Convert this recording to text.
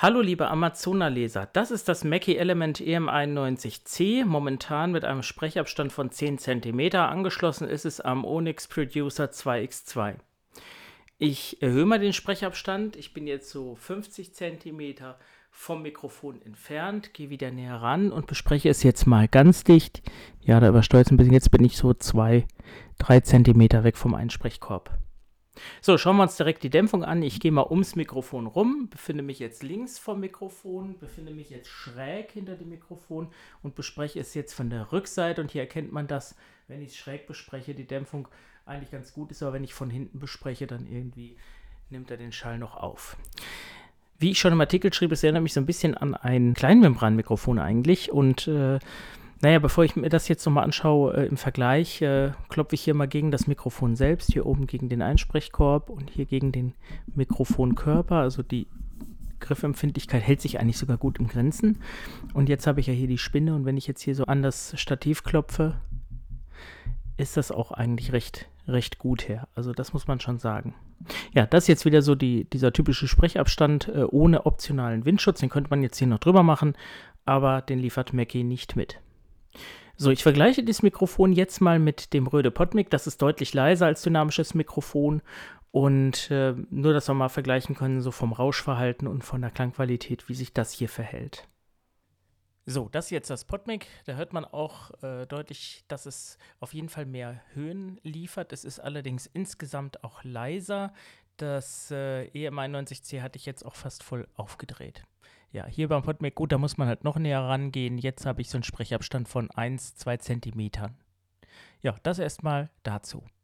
Hallo liebe Amazona-Leser, das ist das Mackie Element EM91C, momentan mit einem Sprechabstand von 10 cm. Angeschlossen ist es am Onyx Producer 2X2. Ich erhöhe mal den Sprechabstand, ich bin jetzt so 50 cm vom Mikrofon entfernt, gehe wieder näher ran und bespreche es jetzt mal ganz dicht. Ja, da übersteuert es ein bisschen, jetzt bin ich so 2-3 cm weg vom Einsprechkorb. So, schauen wir uns direkt die Dämpfung an. Ich gehe mal ums Mikrofon rum, befinde mich jetzt links vom Mikrofon, befinde mich jetzt schräg hinter dem Mikrofon und bespreche es jetzt von der Rückseite. Und hier erkennt man, dass, wenn ich es schräg bespreche, die Dämpfung eigentlich ganz gut ist, aber wenn ich von hinten bespreche, dann irgendwie nimmt er den Schall noch auf. Wie ich schon im Artikel schrieb, es erinnert mich so ein bisschen an ein Kleinmembranmikrofon eigentlich und bevor ich mir das jetzt nochmal anschaue, im Vergleich, klopfe ich hier mal gegen das Mikrofon selbst, hier oben gegen den Einsprechkorb und hier gegen den Mikrofonkörper. Also die Griffempfindlichkeit hält sich eigentlich sogar gut im Grenzen. Und jetzt habe ich ja hier die Spinne und wenn ich jetzt hier so an das Stativ klopfe, ist das auch eigentlich recht gut her. Also das muss man schon sagen. Ja, das ist jetzt wieder so dieser typische Sprechabstand ohne optionalen Windschutz. Den könnte man jetzt hier noch drüber machen, aber den liefert Mackie nicht mit. So, ich vergleiche dieses Mikrofon jetzt mal mit dem Rode PodMic. Das ist deutlich leiser als dynamisches Mikrofon. Und nur, dass wir mal vergleichen können, so vom Rauschverhalten und von der Klangqualität, wie sich das hier verhält. So, das ist jetzt das PodMic. Da hört man auch deutlich, dass es auf jeden Fall mehr Höhen liefert. Es ist allerdings insgesamt auch leiser. Das EM91C hatte ich jetzt auch fast voll aufgedreht. Ja, hier beim PodMic, gut, da muss man halt noch näher rangehen. Jetzt habe ich so einen Sprechabstand von 1-2 Zentimetern. Ja, das erstmal dazu.